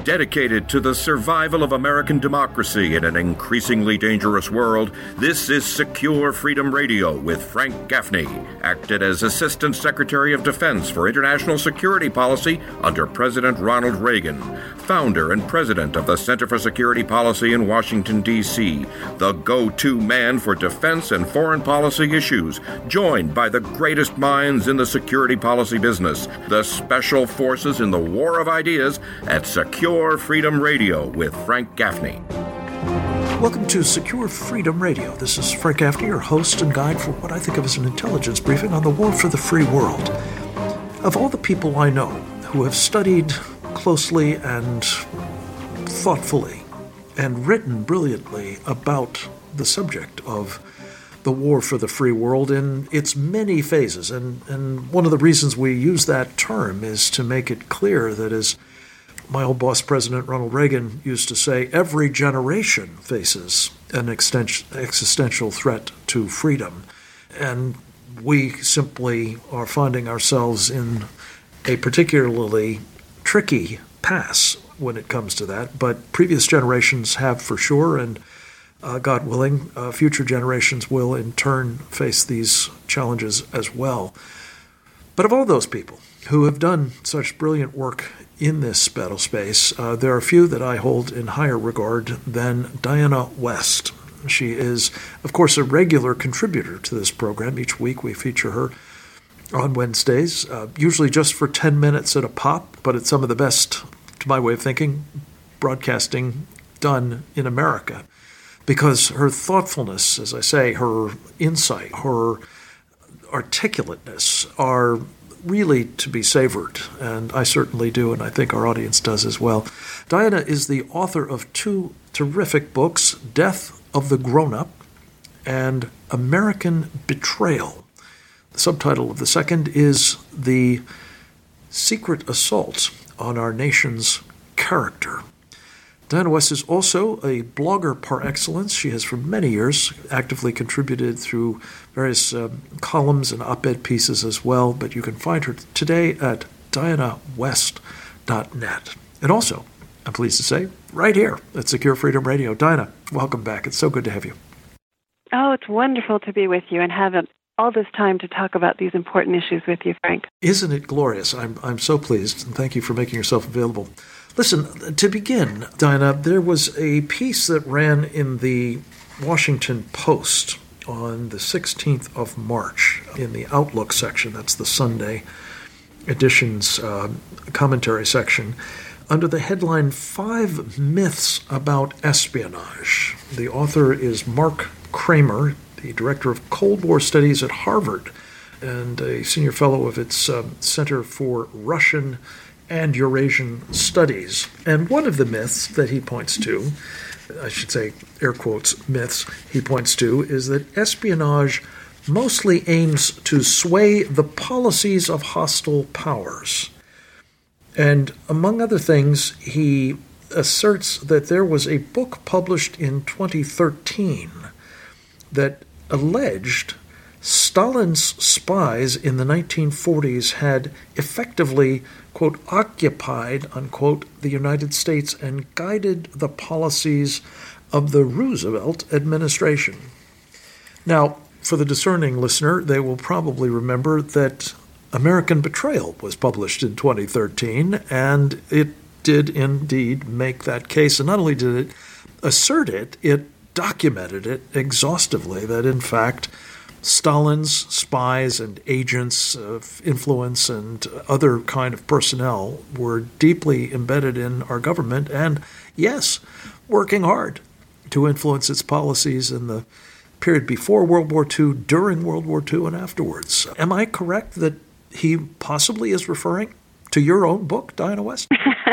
Dedicated to the survival of American democracy in an increasingly dangerous world, this is Secure Freedom Radio with Frank Gaffney, acted as Assistant Secretary of Defense for International Security Policy under President Ronald Reagan, founder and president of the Center for Security Policy in Washington, D.C., the go-to man for defense and foreign policy issues, joined by the greatest minds in the security policy business, the special forces in the war of ideas at Secure Freedom Radio with Frank Gaffney. Welcome to Secure Freedom Radio. This is Frank Gaffney, your host and guide for what I think of as an intelligence briefing on the war for the free world. Of all the people I know who have studied closely and thoughtfully and written brilliantly about the subject of the war for the free world in its many phases, and one of the reasons we use that term is to make it clear that, as my old boss, President Ronald Reagan, used to say, every generation faces an existential threat to freedom. And we simply are finding ourselves in a particularly tricky pass when it comes to that. But previous generations have for sure, and God willing, future generations will in turn face these challenges as well. But of all those people who have done such brilliant work in this battle space, there are few that I hold in higher regard than Diana West. She is, of course, a regular contributor to this program. Each week we feature her on Wednesdays, usually just for 10 minutes at a pop, but it's some of the best, to my way of thinking, broadcasting done in America. Because her thoughtfulness, as I say, her insight, her articulateness are really to be savored, and I certainly do, and I think our audience does as well. Diana is the author of two terrific books, Death of the Grown-Up and American Betrayal. The subtitle of the second is The Secret Assault on Our Nation's Character. Diana West is also a blogger par excellence. She has for many years actively contributed through various columns and op-ed pieces as well, but you can find her today at dianawest.net. And also, I'm pleased to say, right here at Secure Freedom Radio. Diana, welcome back. It's so good to have you. Oh, it's wonderful to be with you and have all this time to talk about these important issues with you, Frank. Isn't it glorious? I'm so pleased, and thank you for making yourself available. Listen, to begin, Diana, there was a piece that ran in the Washington Post on the 16th of March in the Outlook section. That's the Sunday edition's commentary section, under the headline, 5 Myths About Espionage. The author is Mark Kramer, the director of Cold War Studies at Harvard and a senior fellow of its Center for Russian and Eurasian Studies. And one of the myths that he points to, I should say air quotes myths, he points to, is that espionage mostly aims to sway the policies of hostile powers. And among other things, he asserts that there was a book published in 2013 that alleged Stalin's spies in the 1940s had effectively, quote, occupied, unquote, the United States and guided the policies of the Roosevelt administration. Now, for the discerning listener, they will probably remember that American Betrayal was published in 2013, and it did indeed make that case. And not only did it assert it, it documented it exhaustively, that in fact Stalin's spies and agents of influence and other kind of personnel were deeply embedded in our government and, yes, working hard to influence its policies in the period before World War II, during World War II, and afterwards. Am I correct that he possibly is referring to your own book, Diana West?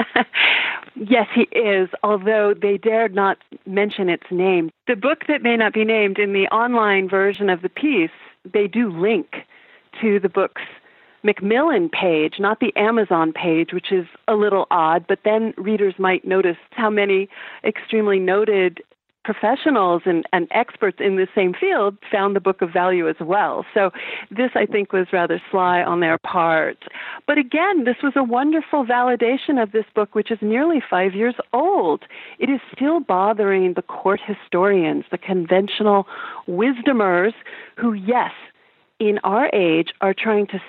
Yes, he is, although they dared not mention its name. The book that may not be named, in the online version of the piece, they do link to the book's Macmillan page, not the Amazon page, which is a little odd, but then readers might notice how many extremely noted professionals and experts in the same field found the book of value as well. So this, I think, was rather sly on their part. But again, this was a wonderful validation of this book, which is nearly 5 years old. It is still bothering the court historians, the conventional wisdomers who, yes, in our age are trying to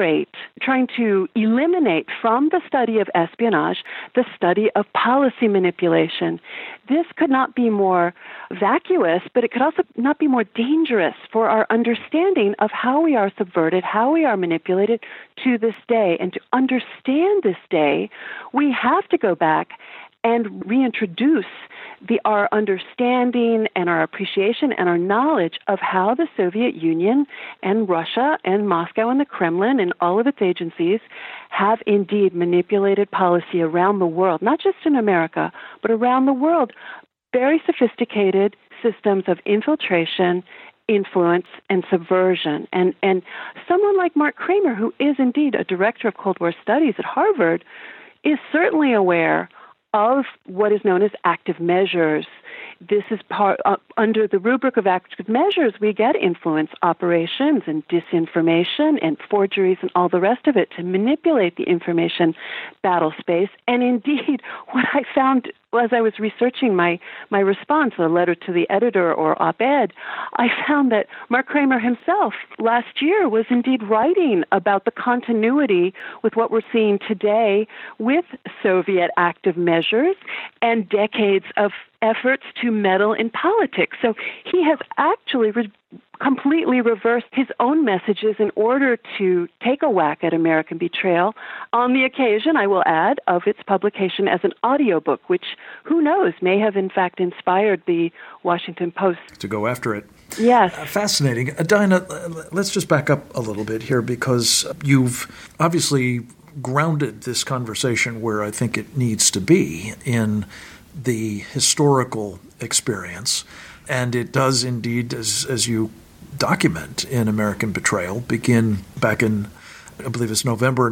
eliminate from the study of espionage the study of policy manipulation. This could not be more vacuous, but it could also not be more dangerous for our understanding of how we are subverted, how we are manipulated to this day. And to understand this day, we have to go back and reintroduce our understanding and our appreciation and our knowledge of how the Soviet Union and Russia and Moscow and the Kremlin and all of its agencies have indeed manipulated policy around the world, not just in America, but around the world. Very sophisticated systems of infiltration, influence, and subversion. And someone like Mark Kramer, who is indeed a director of Cold War studies at Harvard, is certainly aware of what is known as active measures. This is under the rubric of active measures, we get influence operations and disinformation and forgeries and all the rest of it to manipulate the information battle space. And indeed, what I found as I was researching my response, a letter to the editor or op-ed, I found that Mark Kramer himself last year was indeed writing about the continuity with what we're seeing today with Soviet active measures and decades of efforts to meddle in politics. So he has actually completely reversed his own messages in order to take a whack at American betrayal on the occasion, I will add, of its publication as an audiobook, which, who knows, may have in fact inspired the Washington Post to go after it. Yes. Fascinating. Dinah, let's just back up a little bit here, because you've obviously grounded this conversation where I think it needs to be, in the historical experience. And it does indeed, as you document in American Betrayal, begin back in, I believe it's November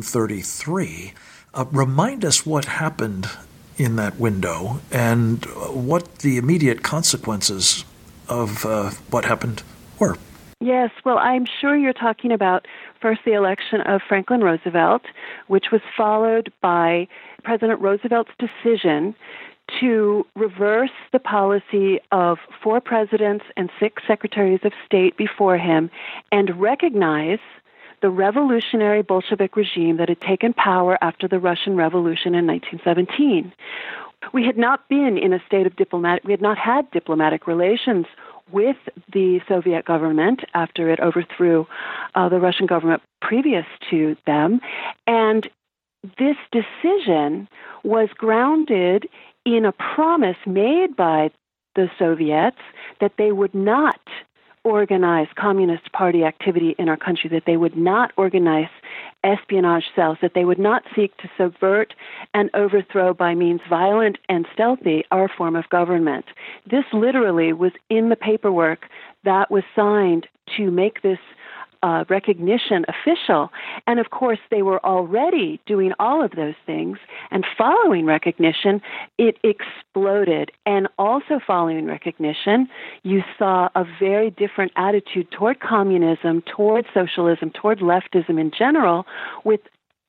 1933. Remind us what happened in that window and what the immediate consequences of what happened were. Yes, well, I'm sure you're talking about first the election of Franklin Roosevelt, which was followed by President Roosevelt's decision to reverse the policy of 4 presidents and 6 secretaries of state before him and recognize the revolutionary Bolshevik regime that had taken power after the Russian Revolution in 1917. We had not been in a state of we had not had diplomatic relations with the Soviet government after it overthrew the Russian government previous to them. And this decision was grounded in a promise made by the Soviets that they would not organize Communist Party activity in our country, that they would not organize espionage cells, that they would not seek to subvert and overthrow by means violent and stealthy our form of government. This literally was in the paperwork that was signed to make this recognition official. And of course, they were already doing all of those things. And following recognition, it exploded. And also following recognition, you saw a very different attitude toward communism, toward socialism, toward leftism in general, with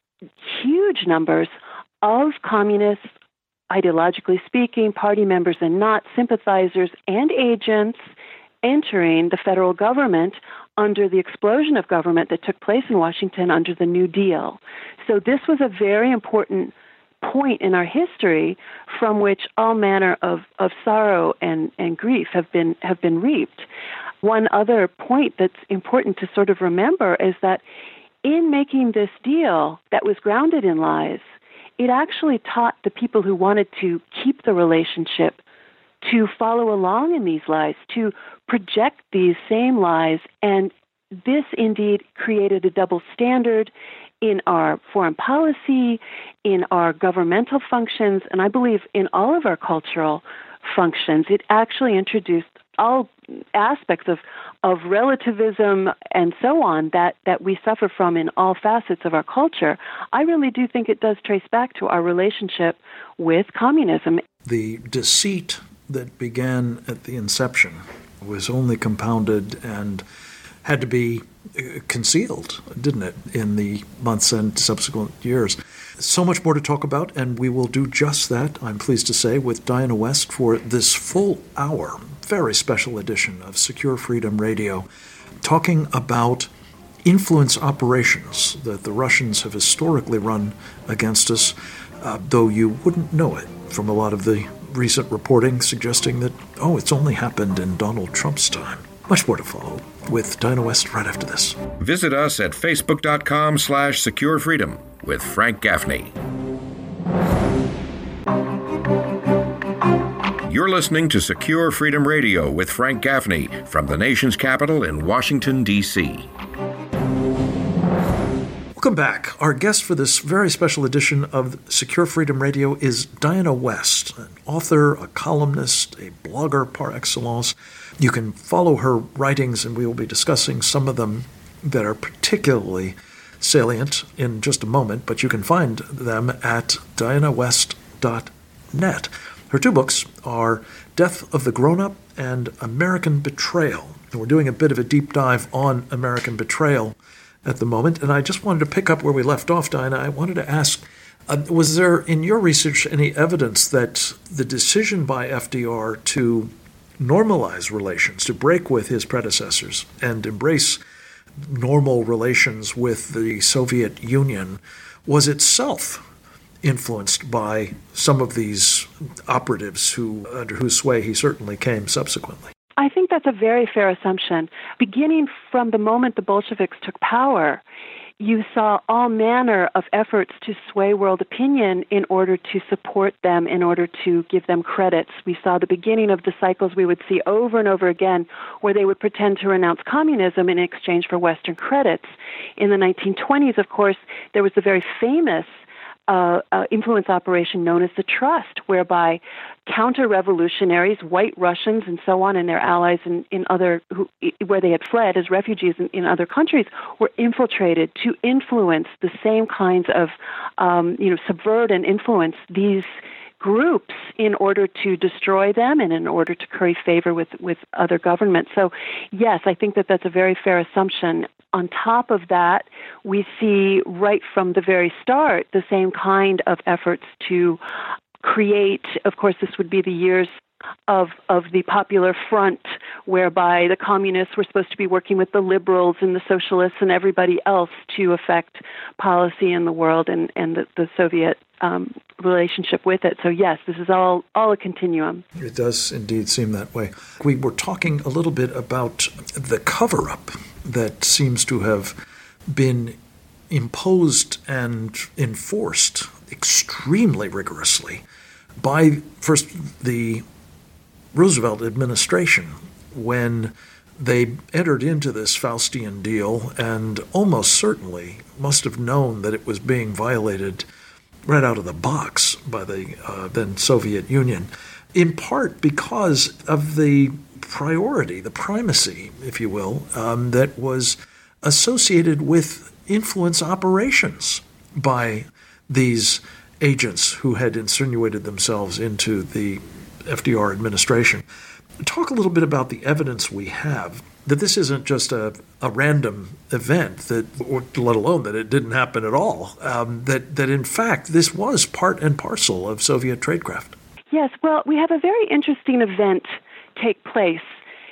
huge numbers of communists, ideologically speaking, party members and not, sympathizers and agents entering the federal government under the explosion of government that took place in Washington under the New Deal. So this was a very important point in our history from which all manner of sorrow and grief have been reaped. One other point that's important to sort of remember is that in making this deal that was grounded in lies, it actually taught the people who wanted to keep the relationship to follow along in these lies, to project these same lies. And this indeed created a double standard in our foreign policy, in our governmental functions, and I believe in all of our cultural functions. It actually introduced all aspects of relativism and so on that we suffer from in all facets of our culture. I really do think it does trace back to our relationship with communism. The deceit that began at the inception was only compounded and had to be concealed, didn't it, in the months and subsequent years. So much more to talk about, and we will do just that, I'm pleased to say, with Diana West for this full hour, very special edition of Secure Freedom Radio, talking about influence operations that the Russians have historically run against us, though you wouldn't know it from a lot of the recent reporting suggesting that, it's only happened in Donald Trump's time. Much more to follow with Diana West right after this. Visit us at facebook.com/securefreedom with Frank Gaffney. You're listening to Secure Freedom Radio with Frank Gaffney from the nation's capital in Washington, D.C. Welcome back. Our guest for this very special edition of Secure Freedom Radio is Diana West, an author, a columnist, a blogger par excellence. You can follow her writings, and we will be discussing some of them that are particularly salient in just a moment, but you can find them at dianawest.net. Her two books are Death of the Grown-Up and American Betrayal. And we're doing a bit of a deep dive on American Betrayal at the moment, and I just wanted to pick up where we left off, Diana. I wanted to ask, was there, in your research, any evidence that the decision by FDR to normalize relations, to break with his predecessors and embrace normal relations with the Soviet Union, was itself influenced by some of these operatives under whose sway he certainly came subsequently? I think that's a very fair assumption. Beginning from the moment the Bolsheviks took power, you saw all manner of efforts to sway world opinion in order to support them, in order to give them credits. We saw the beginning of the cycles we would see over and over again where they would pretend to renounce communism in exchange for Western credits. In the 1920s, of course, there was the very famous influence operation known as the Trust, whereby counter-revolutionaries, white Russians and so on, and their allies in other where they had fled as refugees in other countries, were infiltrated to influence the same kinds of, subvert and influence these groups in order to destroy them and in order to curry favor with other governments. So, yes, I think that's a very fair assumption. On top of that, we see right from the very start the same kind of efforts to create, of course, this would be the years of the Popular Front, whereby the communists were supposed to be working with the liberals and the socialists and everybody else to affect policy in the world and the Soviet relationship with it. So yes, this is all a continuum. It does indeed seem that way. We were talking a little bit about the cover-up that seems to have been imposed and enforced extremely rigorously by first the Roosevelt administration when they entered into this Faustian deal and almost certainly must have known that it was being violated right out of the box by the then Soviet Union, in part because of the priority, the primacy, if you will, that was associated with influence operations by these agents who had insinuated themselves into the FDR administration. Talk a little bit about the evidence we have that this isn't just a random event, or let alone that it didn't happen at all, that in fact this was part and parcel of Soviet tradecraft. Yes, well, we have a very interesting event take place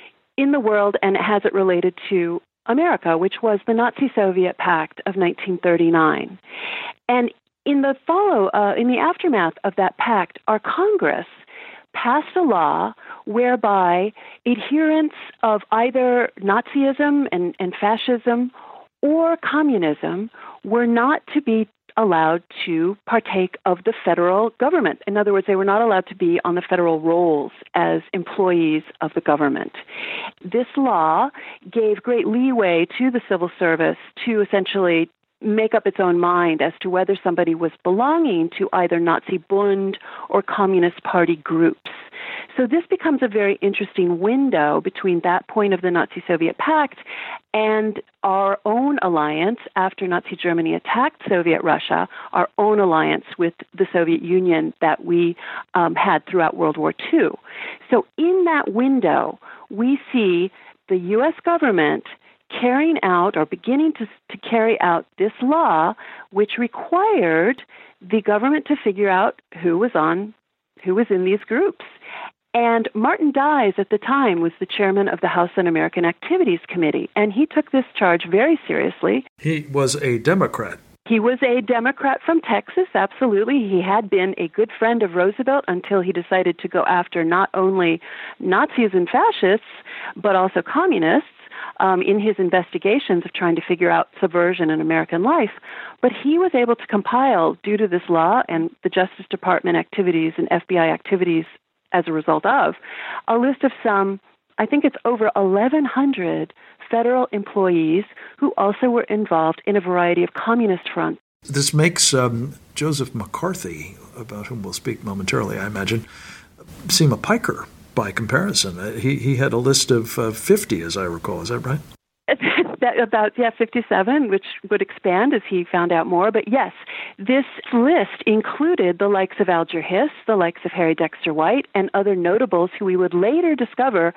in the world, and it has it related to America, which was the Nazi-Soviet Pact of 1939. And in the aftermath of that pact, our Congress passed a law whereby adherents of either Nazism and fascism or communism were not to be allowed to partake of the federal government. In other words, they were not allowed to be on the federal rolls as employees of the government. This law gave great leeway to the civil service to essentially make up its own mind as to whether somebody was belonging to either Nazi Bund or Communist Party groups. So this becomes a very interesting window between that point of the Nazi-Soviet Pact and our own alliance after Nazi Germany attacked Soviet Russia, our own alliance with the Soviet Union that we had throughout World War II. So in that window, we see the U.S. government carrying out or beginning to carry out this law, which required the government to figure out who was in these groups. And Martin Dies at the time was the chairman of the House Un-American Activities Committee, and he took this charge very seriously. He was a Democrat. He was a Democrat from Texas, absolutely. He had been a good friend of Roosevelt until he decided to go after not only Nazis and fascists, but also communists in his investigations of trying to figure out subversion in American life. But he was able to compile, due to this law and the Justice Department activities and FBI activities as a result of, a list of some, I think it's over 1,100 federal employees who also were involved in a variety of communist fronts. This makes Joseph McCarthy, about whom we'll speak momentarily, I imagine, seem a piker by comparison. He had a list of 50, as I recall. Is that right? About 57, which would expand as he found out more. But yes, this list included the likes of Alger Hiss, the likes of Harry Dexter White, and other notables who we would later discover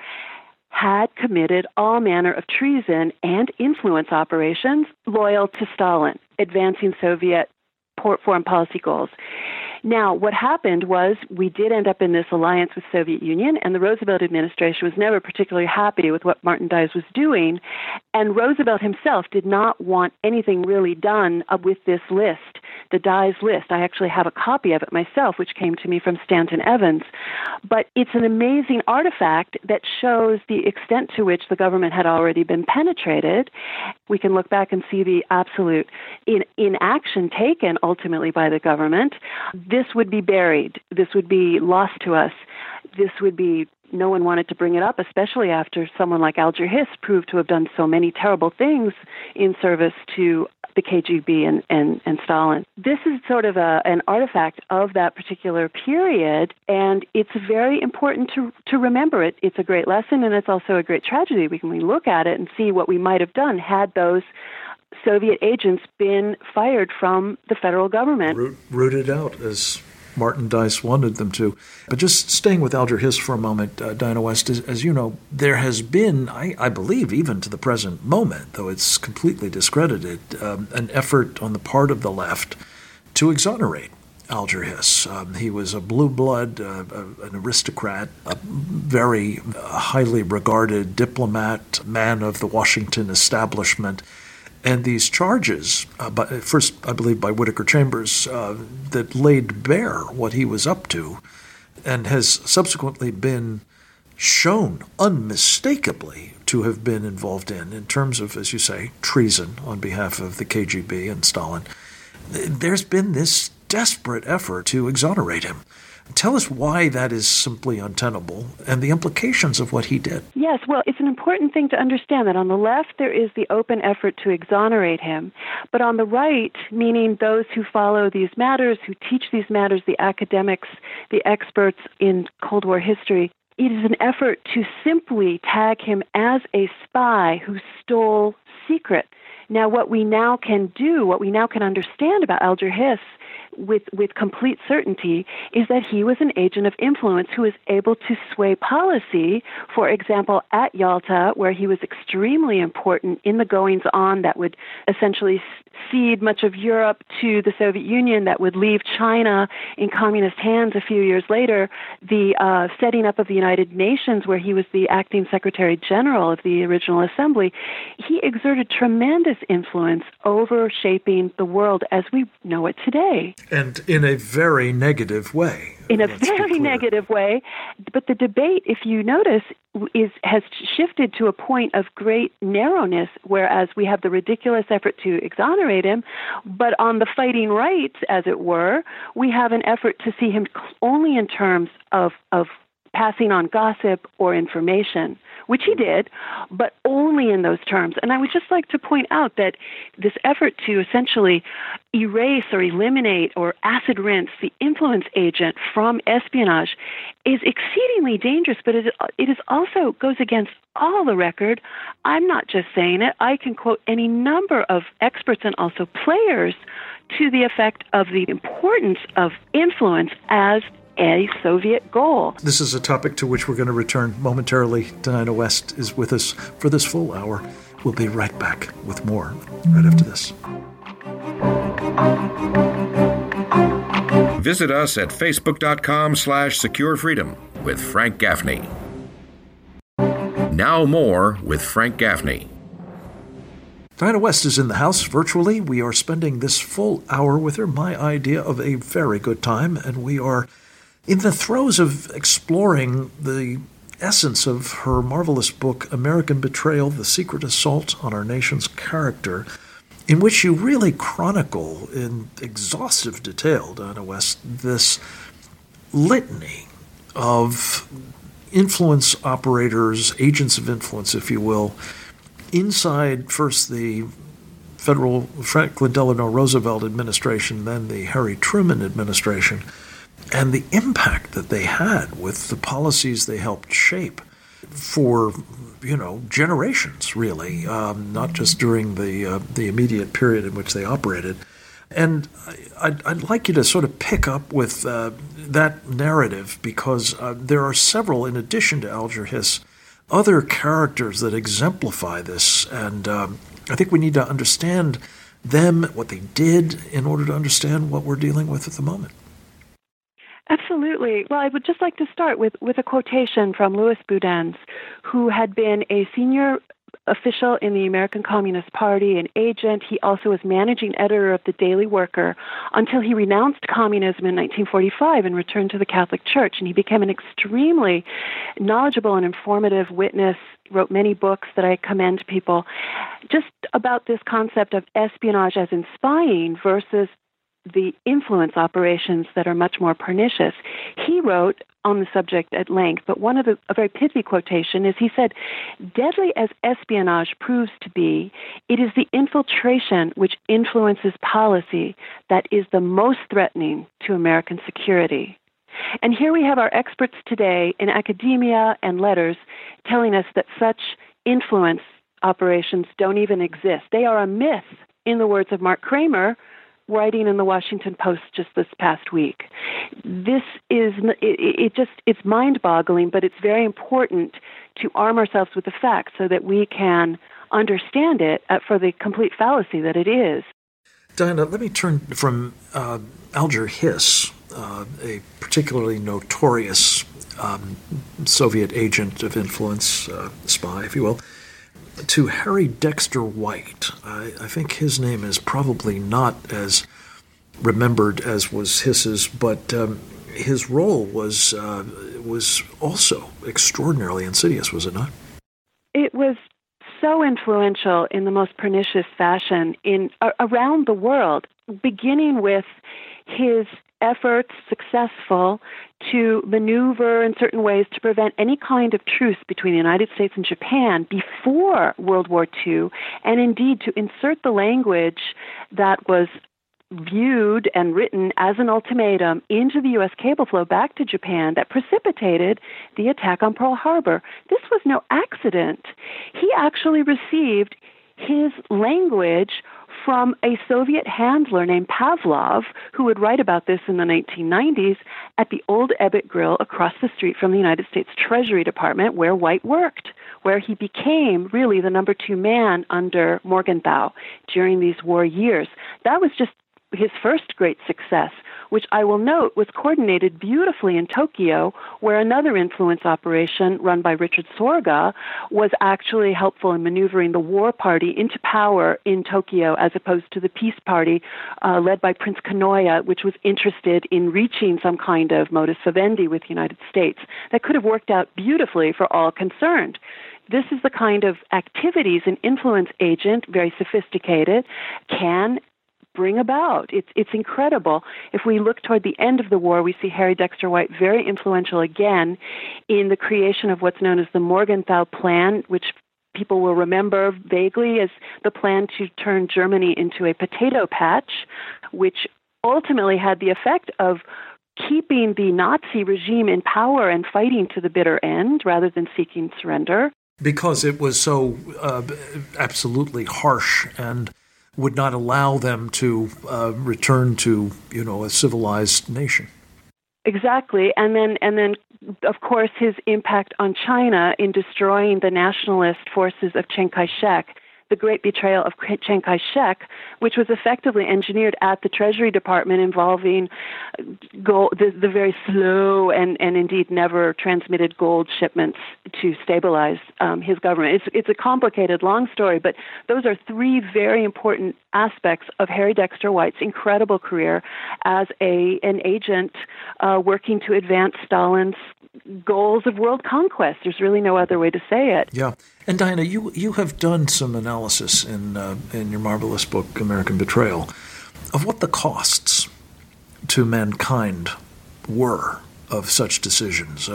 had committed all manner of treason and influence operations loyal to Stalin, advancing Soviet foreign policy goals. Now, what happened was we did end up in this alliance with the Soviet Union, and the Roosevelt administration was never particularly happy with what Martin Dies was doing, and Roosevelt himself did not want anything really done with this list, the Dies list. I actually have a copy of it myself, which came to me from Stanton Evans. But it's an amazing artifact that shows the extent to which the government had already been penetrated. We can look back and see the absolute inaction taken ultimately by the government. This would be buried. This would be lost to us. This would be, no one wanted to bring it up, especially after someone like Alger Hiss proved to have done so many terrible things in service to the KGB and Stalin. This is sort of an artifact of that particular period, and it's very important to remember it. It's a great lesson, and it's also a great tragedy. We can look at it and see what we might have done had those Soviet agents been fired from the federal government. Rooted out, as Martin Dies wanted them to. But just staying with Alger Hiss for a moment, Diana West, as you know, there has been, I believe, even to the present moment, though it's completely discredited, an effort on the part of the left to exonerate Alger Hiss. He was a blue blood, an aristocrat, a very highly regarded diplomat, man of the Washington establishment. And these charges, first, I believe, by Whittaker Chambers, that laid bare what he was up to and has subsequently been shown unmistakably to have been involved in terms of, as you say, treason on behalf of the KGB and Stalin. There's been this desperate effort to exonerate him. Tell us why that is simply untenable and the implications of what he did. Yes, well, it's an important thing to understand that on the left there is the open effort to exonerate him, but on the right, meaning those who follow these matters, who teach these matters, the academics, the experts in Cold War history, it is an effort to simply tag him as a spy who stole secrets. Now, what we now can do, what we now can understand about Alger Hiss with complete certainty is that he was an agent of influence who was able to sway policy, for example, at Yalta, where he was extremely important in the goings-on that would essentially cede much of Europe to the Soviet Union, that would leave China in communist hands a few years later, the setting up of the United Nations, where he was the acting Secretary General of the original assembly. He exerted tremendous influence over shaping the world as we know it today. And in a very negative way. In a very negative way. But the debate, if you notice, has shifted to a point of great narrowness, whereas we have the ridiculous effort to exonerate him, but on the fighting right, as it were, we have an effort to see him only in terms of passing on gossip or information, which he did, but only in those terms. And I would just like to point out that this effort to essentially erase or eliminate or acid rinse the influence agent from espionage is exceedingly dangerous, but it is also goes against all the record. I'm not just saying it. I can quote any number of experts and also players to the effect of the importance of influence as a Soviet goal. This is a topic to which we're going to return momentarily. Diana West is with us for this full hour. We'll be right back with more right after this. Visit us at facebook.com/securefreedom with Frank Gaffney. Now more with Frank Gaffney. Diana West is in the house virtually. We are spending this full hour with her, my idea of a very good time, and we are in the throes of exploring the essence of her marvelous book, American Betrayal, The Secret Assault on Our Nation's Character, in which you really chronicle in exhaustive detail, Diana West, this litany of influence operators, agents of influence, if you will, inside first the federal Franklin Delano Roosevelt administration, then the Harry Truman administration, and the impact that they had with the policies they helped shape for, generations, really, not just during the immediate period in which they operated. And I'd like you to sort of pick up with that narrative, because there are several, in addition to Alger Hiss, other characters that exemplify this. And I think we need to understand them, what they did, in order to understand what we're dealing with at the moment. Absolutely. Well, I would just like to start with a quotation from Louis Boudin's, who had been a senior official in the American Communist Party, an agent. He also was managing editor of the Daily Worker until he renounced communism in 1945 and returned to the Catholic Church. And he became an extremely knowledgeable and informative witness, wrote many books that I commend people, just about this concept of espionage as in spying versus the influence operations that are much more pernicious. He wrote on the subject at length, but a very pithy quotation is, he said, "Deadly as espionage proves to be, it is the infiltration which influences policy that is the most threatening to American security." And here we have our experts today in academia and letters telling us that such influence operations don't even exist. They are a myth, in the words of Mark Kramer, writing in the Washington Post just this past week. This is, it's mind-boggling, but it's very important to arm ourselves with the facts so that we can understand it for the complete fallacy that it is. Diana, let me turn from Alger Hiss, a particularly notorious Soviet agent of influence, spy, if you will, to Harry Dexter White. I think his name is probably not as remembered as was Hiss's, but his role was also extraordinarily insidious, was it not? It was so influential in the most pernicious fashion around the world, beginning with his efforts, successful, to maneuver in certain ways to prevent any kind of truce between the United States and Japan before World War II, and indeed to insert the language that was viewed and written as an ultimatum into the U.S. cable flow back to Japan that precipitated the attack on Pearl Harbor. This was no accident. He actually received his language from a Soviet handler named Pavlov, who would write about this in the 1990s at the old Ebbett Grill across the street from the United States Treasury Department, where White worked, where he became really the number 2 man under Morgenthau during these war years. That was just his first great success, which I will note was coordinated beautifully in Tokyo, where another influence operation run by Richard Sorga was actually helpful in maneuvering the war party into power in Tokyo, as opposed to the peace party led by Prince Kanoya, which was interested in reaching some kind of modus vivendi with the United States. That could have worked out beautifully for all concerned. This is the kind of activities an influence agent, very sophisticated, can bring about. It's incredible. If we look toward the end of the war, we see Harry Dexter White very influential again in the creation of what's known as the Morgenthau Plan, which people will remember vaguely as the plan to turn Germany into a potato patch, which ultimately had the effect of keeping the Nazi regime in power and fighting to the bitter end rather than seeking surrender. Because it was so absolutely harsh and would not allow them to return to, a civilized nation. Exactly. And then, of course, his impact on China in destroying the nationalist forces of Chiang Kai-shek, the great betrayal of Chiang Kai-shek, which was effectively engineered at the Treasury Department involving gold, the very slow and indeed never transmitted gold shipments to stabilize his government. It's a complicated, long story, but those are three very important aspects of Harry Dexter White's incredible career as an agent working to advance Stalin's goals of world conquest. There's really no other way to say it. Yeah. And Diana, you have done some analysis in your marvelous book, American Betrayal, of what the costs to mankind were of such decisions.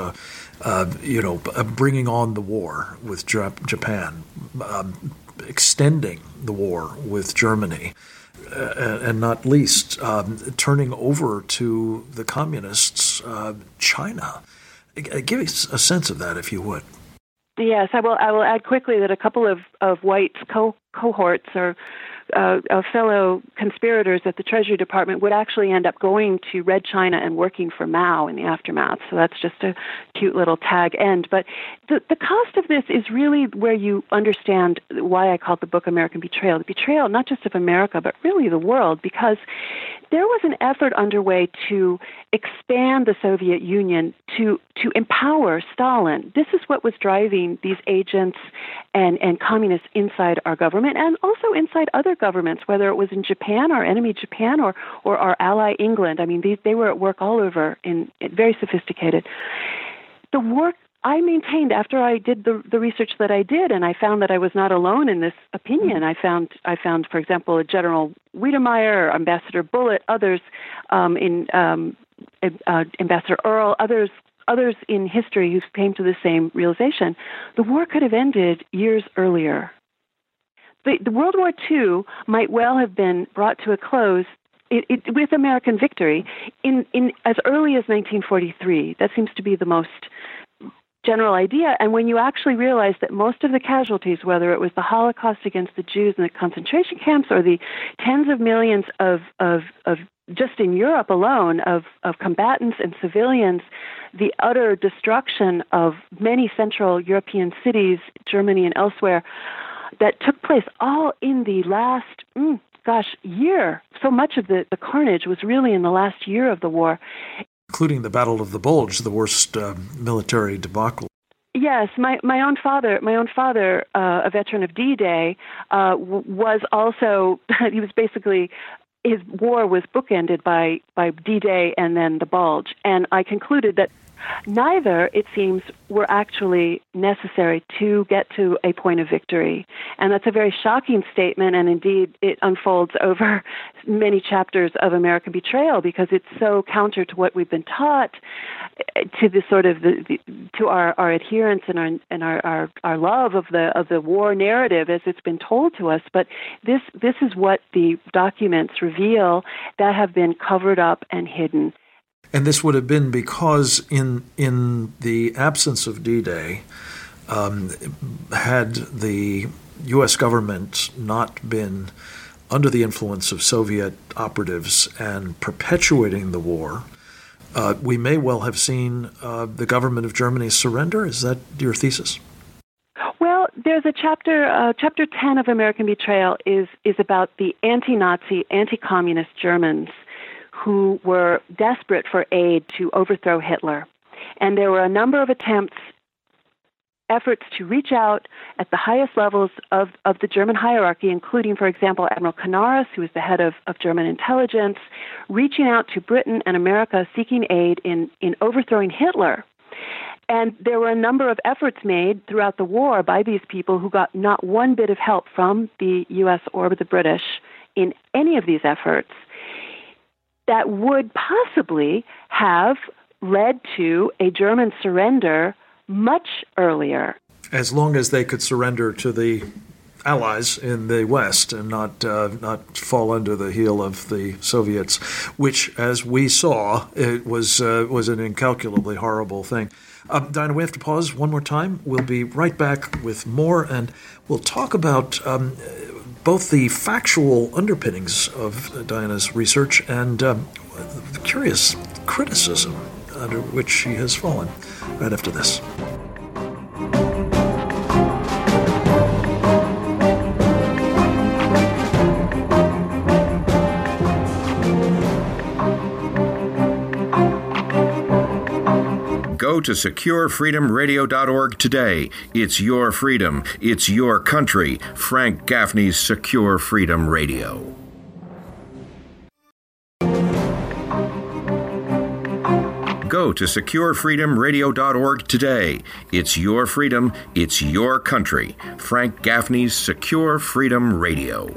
Bringing on the war with Japan, extending the war with Germany, and not least turning over to the communists China. Give us a sense of that, if you would. Yes, I will add quickly that a couple of White's cohorts or fellow conspirators at the Treasury Department would actually end up going to Red China and working for Mao in the aftermath. So that's just a cute little tag end. But the cost of this is really where you understand why I called the book American Betrayal. The betrayal not just of America, but really the world, because there was an effort underway to expand the Soviet Union to empower Stalin. This is what was driving these agents and communists inside our government and also inside other governments, whether it was in Japan, our enemy Japan, or our ally England. I mean, they were at work all over, in very sophisticated. The work I maintained after I did the research that I did, and I found that I was not alone in this opinion. I found, for example, General Wiedemeyer, Ambassador Bullitt, others Ambassador Earl, others in history who came to the same realization. The war could have ended years earlier. The World War II might well have been brought to a close with American victory in as early as 1943. That seems to be the most general idea. And when you actually realize that most of the casualties, whether it was the Holocaust against the Jews in the concentration camps or the tens of millions of just in Europe alone of combatants and civilians, the utter destruction of many Central European cities, Germany and elsewhere, that took place all in the last, year. So much of the carnage was really in the last year of the war. Including the Battle of the Bulge, the worst military debacle. Yes, my own father, a veteran of D-Day, was also, he was basically, his war was bookended by D-Day and then the Bulge. And I concluded that neither, it seems, were actually necessary to get to a point of victory. And that's a very shocking statement, and indeed it unfolds over many chapters of American Betrayal because it's so counter to what we've been taught, to the sort of to our adherence and our love of the war narrative as it's been told to us. But this is what the documents reveal that have been covered up and hidden. And this would have been because in the absence of D-Day, had the U.S. government not been under the influence of Soviet operatives and perpetuating the war, we may well have seen the government of Germany surrender. Is that your thesis? Well, there's a chapter 10 of American Betrayal is about the anti-Nazi, anti-communist Germans who were desperate for aid to overthrow Hitler. And there were a number of efforts to reach out at the highest levels of the German hierarchy, including, for example, Admiral Canaris, who was the head of German intelligence, reaching out to Britain and America seeking aid in overthrowing Hitler. And there were a number of efforts made throughout the war by these people who got not one bit of help from the U.S. or the British in any of these efforts that would possibly have led to a German surrender much earlier. As long as they could surrender to the allies in the West and not fall under the heel of the Soviets, which, as we saw, it was an incalculably horrible thing. Diana, we have to pause one more time. We'll be right back with more, and we'll talk about both the factual underpinnings of Diana's research and the curious criticism under which she has fallen right after this. Go to SecureFreedomRadio.org today. It's your freedom. It's your country. Frank Gaffney's Secure Freedom Radio. Go to SecureFreedomRadio.org today. It's your freedom. It's your country. Frank Gaffney's Secure Freedom Radio.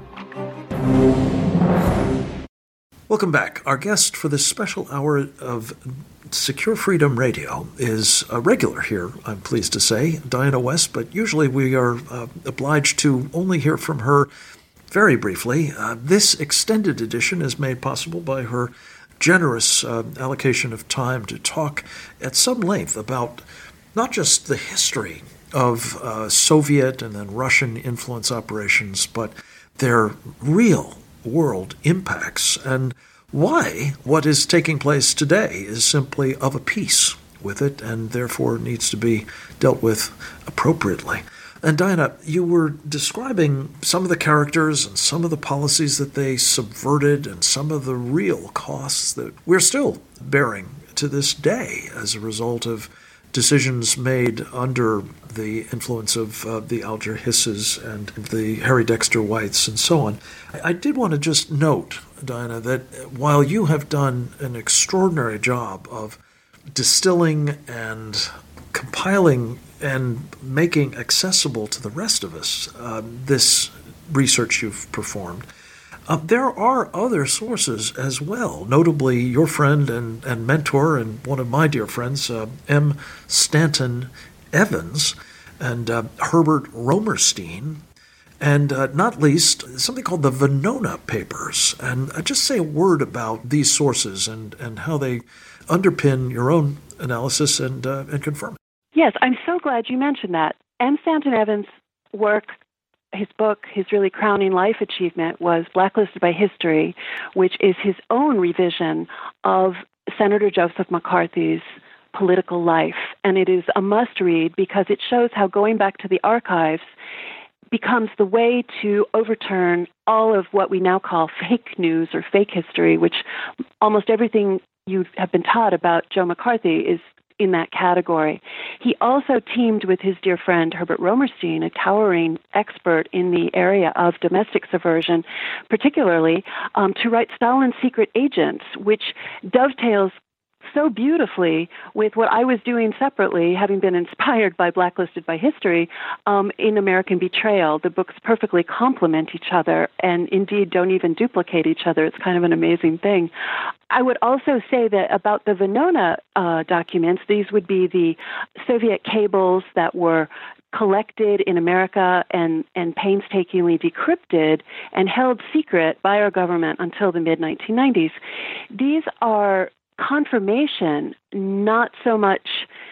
Welcome back. Our guest for this special hour of Secure Freedom Radio is a regular here, I'm pleased to say, Diana West, but usually we are obliged to only hear from her very briefly. This extended edition is made possible by her generous allocation of time to talk at some length about not just the history of Soviet and then Russian influence operations, but their real world impacts and why what is taking place today is simply of a piece with it and therefore needs to be dealt with appropriately. And Diana, you were describing some of the characters and some of the policies that they subverted and some of the real costs that we're still bearing to this day as a result of decisions made under the influence of the Alger Hisses and the Harry Dexter Whites and so on. I did want to just note, Diana, that while you have done an extraordinary job of distilling and compiling and making accessible to the rest of us this research you've performed, there are other sources as well, notably your friend and mentor and one of my dear friends, M. Stanton Evans, and Herbert Romerstein, and not least something called the Venona Papers. And just say a word about these sources and how they underpin your own analysis and confirm it. Yes, I'm so glad you mentioned that. M. Stanton Evans' work, his book, his really crowning life achievement was Blacklisted by History, which is his own revision of Senator Joseph McCarthy's political life. And it is a must-read because it shows how going back to the archives becomes the way to overturn all of what we now call fake news or fake history, which almost everything you have been taught about Joe McCarthy is in that category. He also teamed with his dear friend Herbert Romerstein, a towering expert in the area of domestic subversion, particularly to write Stalin's Secret Agents, which dovetails so beautifully with what I was doing separately, having been inspired by Blacklisted by History, in American Betrayal. The books perfectly complement each other and indeed don't even duplicate each other. It's kind of an amazing thing. I would also say that about the Venona documents, these would be the Soviet cables that were collected in America and painstakingly decrypted and held secret by our government until the mid-1990s. These are confirmation, not so much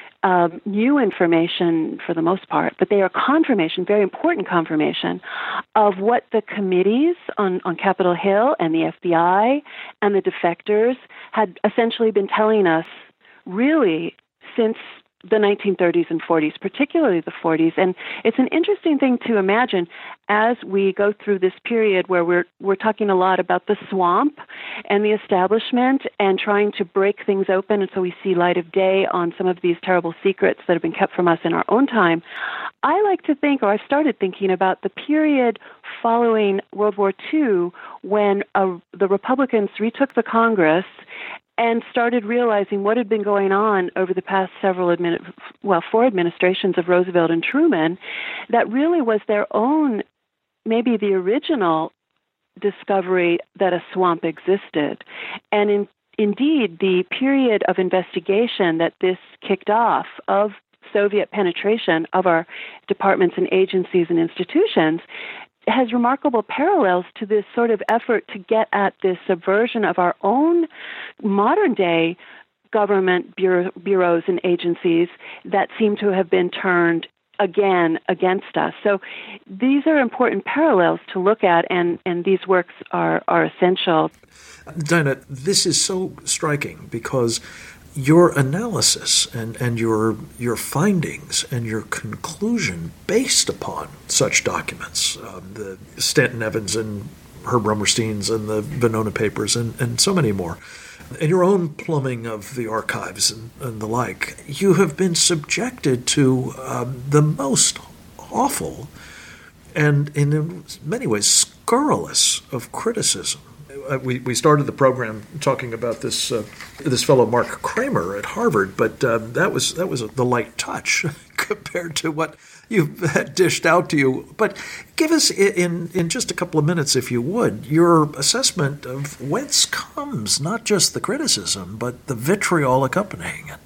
new information for the most part, but they are confirmation, very important confirmation, of what the committees on Capitol Hill and the FBI and the defectors had essentially been telling us really since the 1930s and 40s, particularly the 40s. And it's an interesting thing to imagine as we go through this period where we're talking a lot about the swamp and the establishment and trying to break things open and so we see light of day on some of these terrible secrets that have been kept from us in our own time. I like to think, or I've started thinking about the period following World War II when the Republicans retook the Congress and started realizing what had been going on over the past four administrations of Roosevelt and Truman, that really was their own, maybe the original discovery that a swamp existed. And indeed, the period of investigation that this kicked off of Soviet penetration of our departments and agencies and institutions has remarkable parallels to this sort of effort to get at this subversion of our own modern-day government bureaus and agencies that seem to have been turned again against us. So these are important parallels to look at, and these works are essential. Dinah, this is so striking because your analysis and your findings and your conclusion based upon such documents, the Stanton Evans and Herb Rummerstein's and the Venona papers and so many more, and your own plumbing of the archives and the like, you have been subjected to the most awful and in many ways scurrilous of criticism. We started the program talking about this fellow Mark Kramer at Harvard, but that was the light touch compared to what you've had dished out to you. But give us in just a couple of minutes, if you would, your assessment of whence comes not just the criticism, but the vitriol accompanying it.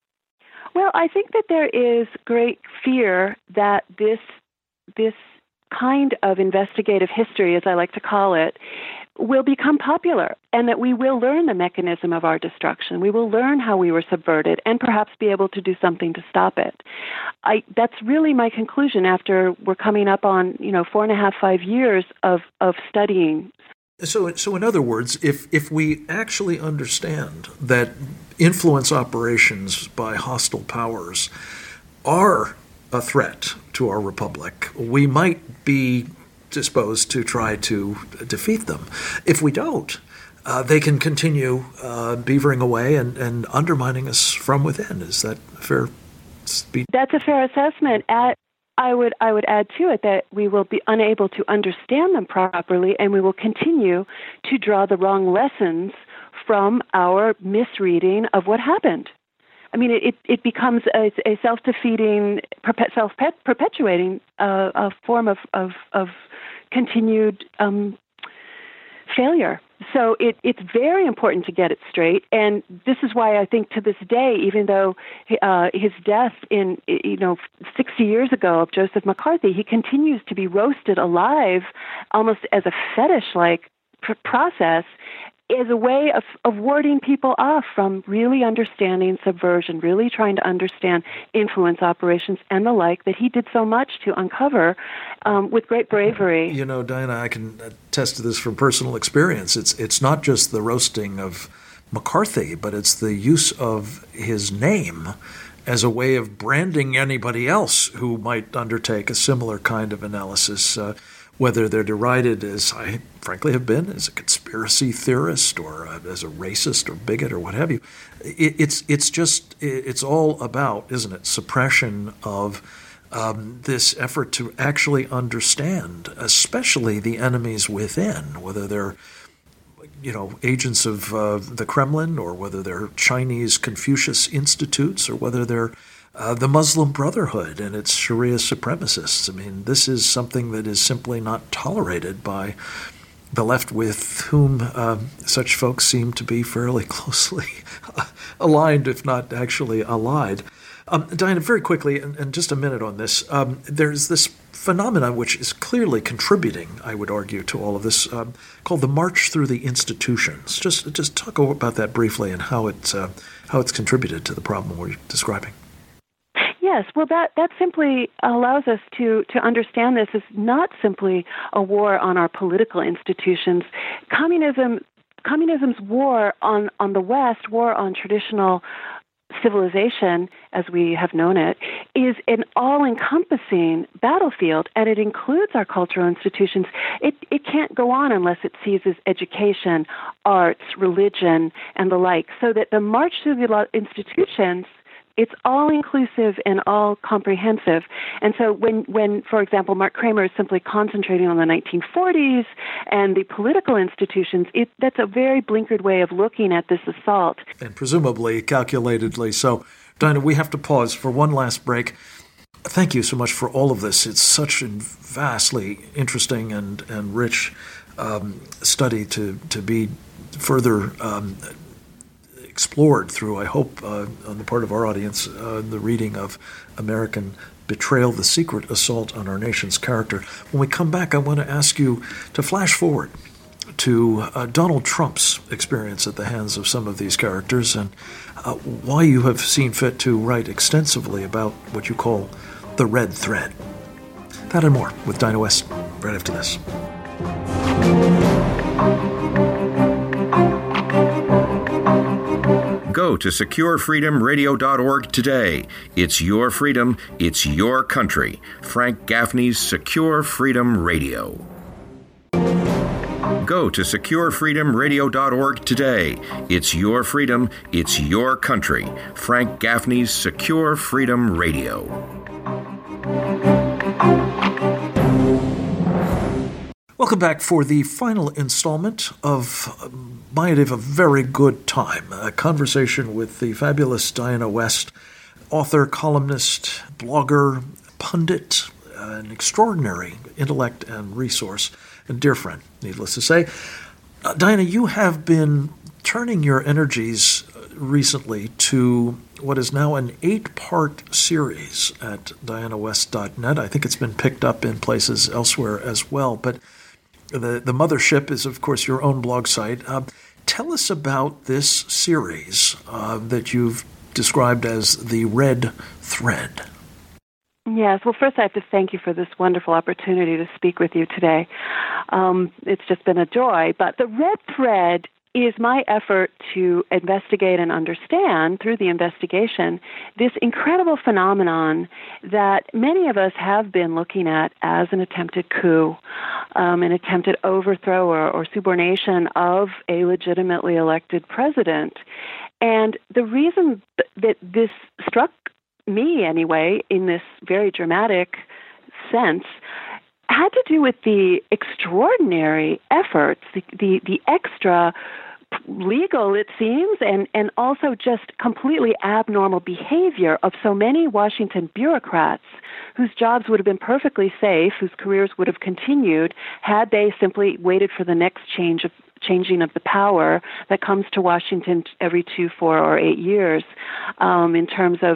Well, I think that there is great fear that this kind of investigative history, as I like to call it, will become popular, and that we will learn the mechanism of our destruction. We will learn how we were subverted and perhaps be able to do something to stop it. That's really my conclusion after we're coming up on 4.5, 5 years of studying. So in other words, if we actually understand that influence operations by hostile powers are a threat to our republic, we might be disposed to try to defeat them. If we don't, they can continue beavering away and undermining us from within. Is that fair? That's a fair assessment. I would add to it that we will be unable to understand them properly, and we will continue to draw the wrong lessons from our misreading of what happened. I mean, it becomes a self-defeating, self-perpetuating a form of continued failure. So it's very important to get it straight, and this is why I think to this day, even though his death in 60 years ago of Joseph McCarthy, he continues to be roasted alive, almost as a fetish-like process, as a way of warding people off from really understanding subversion, really trying to understand influence operations and the like that he did so much to uncover with great bravery. Diana, I can attest to this from personal experience. It's not just the roasting of McCarthy, but it's the use of his name as a way of branding anybody else who might undertake a similar kind of analysis, whether they're derided, as I frankly have been, as a conspiracy theorist or as a racist or bigot or what have you. It's all about, isn't it, suppression of this effort to actually understand, especially the enemies within, whether they're agents of the Kremlin or whether they're Chinese Confucius institutes or whether they're the Muslim Brotherhood and its Sharia supremacists. I mean, this is something that is simply not tolerated by the left, with whom such folks seem to be fairly closely aligned, if not actually allied. Diana, very quickly, and just a minute on this, there's this phenomenon which is clearly contributing, I would argue, to all of this, called the March Through the Institutions. Just talk about that briefly and how it's contributed to the problem we're describing. Yes, well, that simply allows us to understand this as not simply a war on our political institutions. Communism's war on the West, war on traditional civilization, as we have known it, is an all-encompassing battlefield, and it includes our cultural institutions. It can't go on unless it seizes education, arts, religion, and the like, so that the march through the institutions, it's all-inclusive and all-comprehensive. And so when, for example, Mark Kramer is simply concentrating on the 1940s and the political institutions, that's a very blinkered way of looking at this assault. And presumably, calculatedly so. Dinah, we have to pause for one last break. Thank you so much for all of this. It's such a vastly interesting and rich study to be further explored through, I hope, on the part of our audience, the reading of American Betrayal, The Secret Assault on Our Nation's Character. When we come back, I want to ask you to flash forward to Donald Trump's experience at the hands of some of these characters and why you have seen fit to write extensively about what you call the red thread. That and more with Dinah West right after this. Go to SecureFreedomRadio.org today. It's your freedom, it's your country. Frank Gaffney's Secure Freedom Radio. Go to SecureFreedomRadio.org today. It's your freedom, it's your country. Frank Gaffney's Secure Freedom Radio. Welcome back for the final installment of might have a very good time, a conversation with the fabulous Dinah West, author, columnist, blogger, pundit, an extraordinary intellect and resource, and dear friend, needless to say. Dinah, you have been turning your energies recently to what is now an 8-part series at DianaWest.net. I think it's been picked up in places elsewhere as well, but the mothership is, of course, your own blog site. Tell us about this series that you've described as the Red Thread. Yes. Well, first I have to thank you for this wonderful opportunity to speak with you today. It's just been a joy. But the Red Thread is my effort to investigate and understand, through the investigation, this incredible phenomenon that many of us have been looking at as an attempted coup, an attempted overthrow or subordination of a legitimately elected president. And the reason that this struck me, anyway, in this very dramatic sense, had to do with the extraordinary efforts, the extra legal, it seems, and also just completely abnormal behavior of so many Washington bureaucrats whose jobs would have been perfectly safe, whose careers would have continued, had they simply waited for the next changing of the power that comes to Washington every 2, 4, or 8 years, in terms of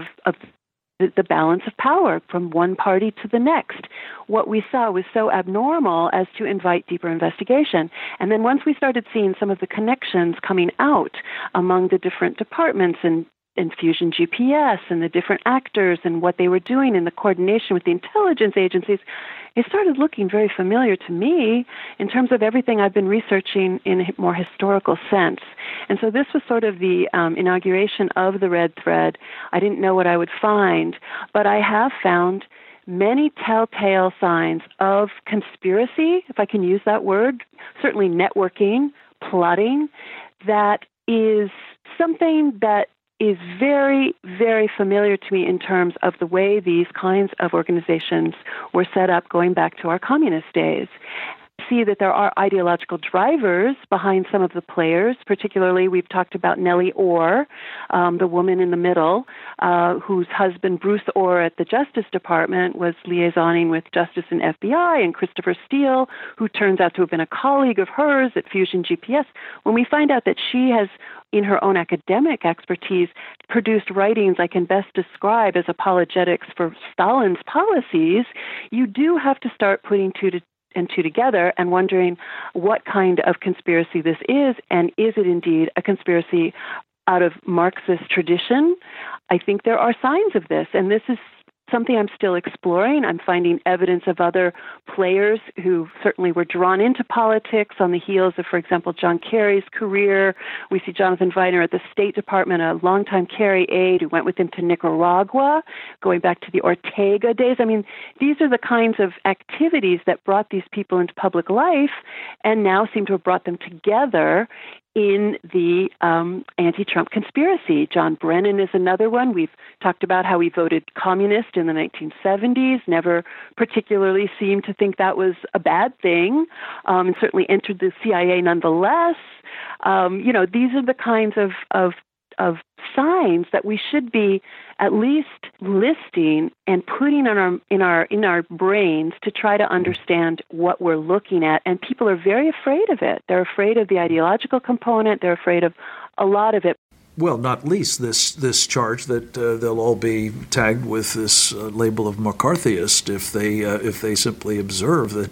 the balance of power from one party to the next. What we saw was so abnormal as to invite deeper investigation. And then once we started seeing some of the connections coming out among the different departments and Fusion GPS and the different actors and what they were doing in the coordination with the intelligence agencies, it started looking very familiar to me in terms of everything I've been researching in a more historical sense. And so this was sort of the inauguration of the Red Thread. I didn't know what I would find, but I have found many telltale signs of conspiracy, if I can use that word, certainly networking, plotting, that is something that is very, very familiar to me in terms of the way these kinds of organizations were set up going back to our communist days. See that there are ideological drivers behind some of the players. Particularly, we've talked about Nellie Ohr, the woman in the middle, whose husband, Bruce Ohr, at the Justice Department, was liaisoning with Justice and FBI, and Christopher Steele, who turns out to have been a colleague of hers at Fusion GPS. When we find out that she has, in her own academic expertise, produced writings I can best describe as apologetics for Stalin's policies, you do have to start putting two together and wondering what kind of conspiracy this is, and is it indeed a conspiracy out of Marxist tradition? I think there are signs of this, and this is something I'm still exploring. I'm finding evidence of other players who certainly were drawn into politics on the heels of, for example, John Kerry's career. We see Jonathan Viner at the State Department, a longtime Kerry aide who went with him to Nicaragua, going back to the Ortega days. I mean, these are the kinds of activities that brought these people into public life and now seem to have brought them together in the anti-Trump conspiracy. John Brennan is another one. We've talked about how he voted communist in the 1970s, never particularly seemed to think that was a bad thing, and certainly entered the CIA nonetheless. These are the kinds of signs that we should be at least listing and putting in our brains to try to understand what we're looking at. And people are very afraid of it. They're afraid of the ideological component. They're afraid of a lot of it. Well, not least this charge that they'll all be tagged with this label of McCarthyist if they simply observe that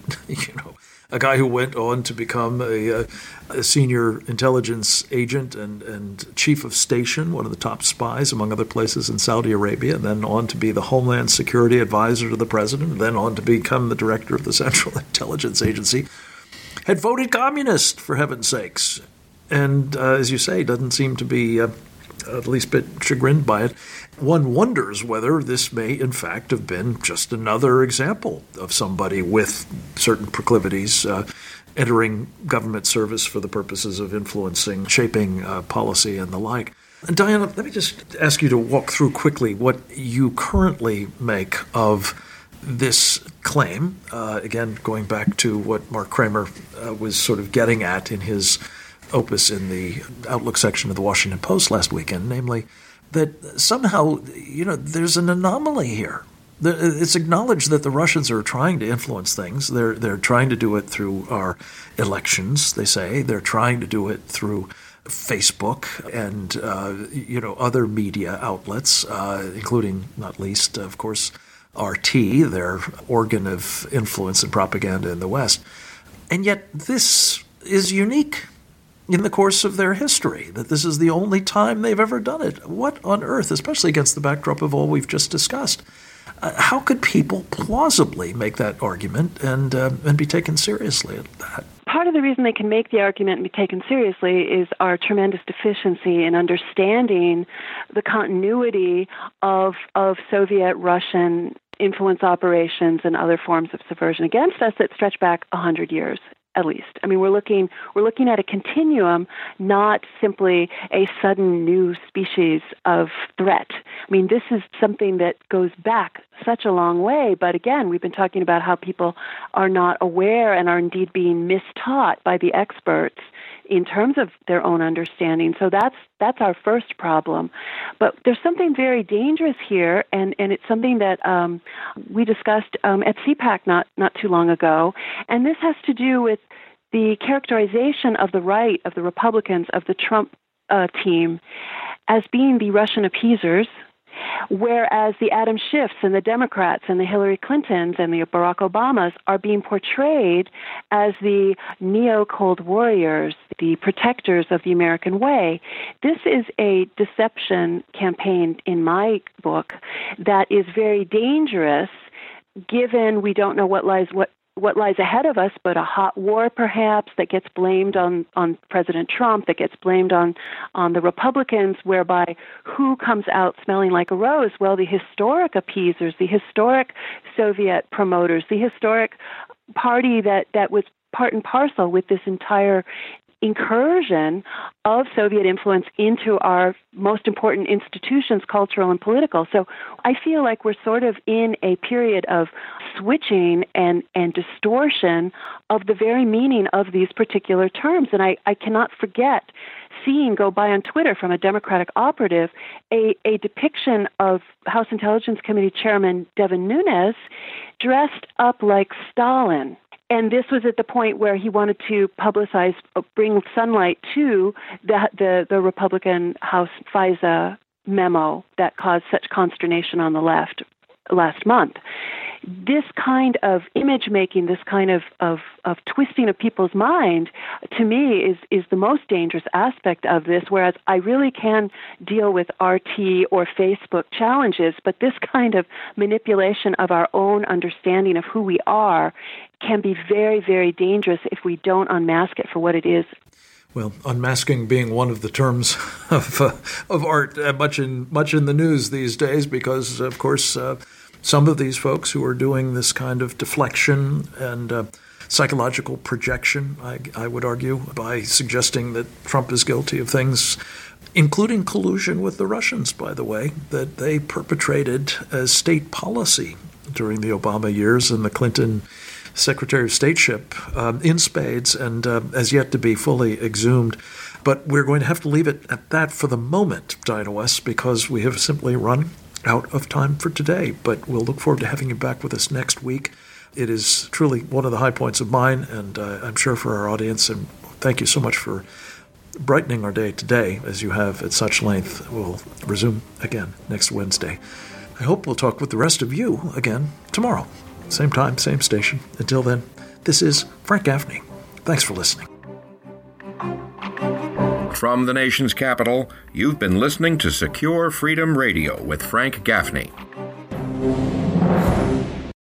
a guy who went on to become a senior intelligence agent and chief of station, one of the top spies, among other places, in Saudi Arabia, and then on to be the Homeland Security advisor to the president, and then on to become the director of the Central Intelligence Agency, had voted communist, for heaven's sakes. And as you say, doesn't seem to be at least a bit chagrined by it. One wonders whether this may, in fact, have been just another example of somebody with certain proclivities entering government service for the purposes of influencing, shaping policy and the like. And Diana, let me just ask you to walk through quickly what you currently make of this claim, again, going back to what Mark Kramer was sort of getting at in his opus in the Outlook section of the Washington Post last weekend, namely that somehow, there's an anomaly here. It's acknowledged that the Russians are trying to influence things. They're trying to do it through our elections, they say. They're trying to do it through Facebook and, other media outlets, including, not least, of course, RT, their organ of influence and propaganda in the West. And yet this is unique in the course of their history, that this is the only time they've ever done it. What on earth, especially against the backdrop of all we've just discussed, how could people plausibly make that argument and be taken seriously at that? Part of the reason they can make the argument and be taken seriously is our tremendous deficiency in understanding the continuity of Soviet-Russian influence operations and other forms of subversion against us that stretch back 100 years. At least. I mean, we're looking at a continuum, not simply a sudden new species of threat. I mean, this is something that goes back such a long way, but again, we've been talking about how people are not aware and are indeed being mistaught by the experts in terms of their own understanding. So that's our first problem. But there's something very dangerous here, and it's something that we discussed at CPAC not too long ago, and this has to do with the characterization of the right, of the Republicans, of the Trump team as being the Russian appeasers, whereas the Adam Schiffs and the Democrats and the Hillary Clintons and the Barack Obamas are being portrayed as the neo-Cold Warriors, the protectors of the American way. This is a deception campaign in my book that is very dangerous, given we don't know what lies ahead of us, but a hot war perhaps that gets blamed on President Trump, that gets blamed on the Republicans, whereby who comes out smelling like a rose? Well, the historic appeasers, the historic Soviet promoters, the historic party that was part and parcel with this entire incursion of Soviet influence into our most important institutions, cultural and political. So I feel like we're sort of in a period of switching and distortion of the very meaning of these particular terms. And I cannot forget seeing go by on Twitter from a Democratic operative a depiction of House Intelligence Committee Chairman Devin Nunes dressed up like Stalin. And this was at the point where he wanted to publicize, bring sunlight to the Republican House FISA memo that caused such consternation on the left last month. This kind of image making, this kind of twisting of people's mind, to me, is the most dangerous aspect of this, whereas I really can deal with RT or Facebook challenges, but this kind of manipulation of our own understanding of who we are can be very, very dangerous if we don't unmask it for what it is. Well, unmasking being one of the terms of art much in the news these days, because, of course, some of these folks who are doing this kind of deflection and psychological projection, I would argue, by suggesting that Trump is guilty of things, including collusion with the Russians, by the way, that they perpetrated as state policy during the Obama years and the Clinton Secretary of Stateship in spades and as yet to be fully exhumed. But we're going to have to leave it at that for the moment, Diana West, because we have simply run out of time for today. But we'll look forward to having you back with us next week. It is truly one of the high points of mine, and I'm sure for our audience. And thank you so much for brightening our day today, as you have at such length, will resume again next Wednesday. I hope we'll talk with the rest of you again tomorrow. Same time, same station. Until then, this is Frank Gaffney. Thanks for listening. From the nation's capital, you've been listening to Secure Freedom Radio with Frank Gaffney.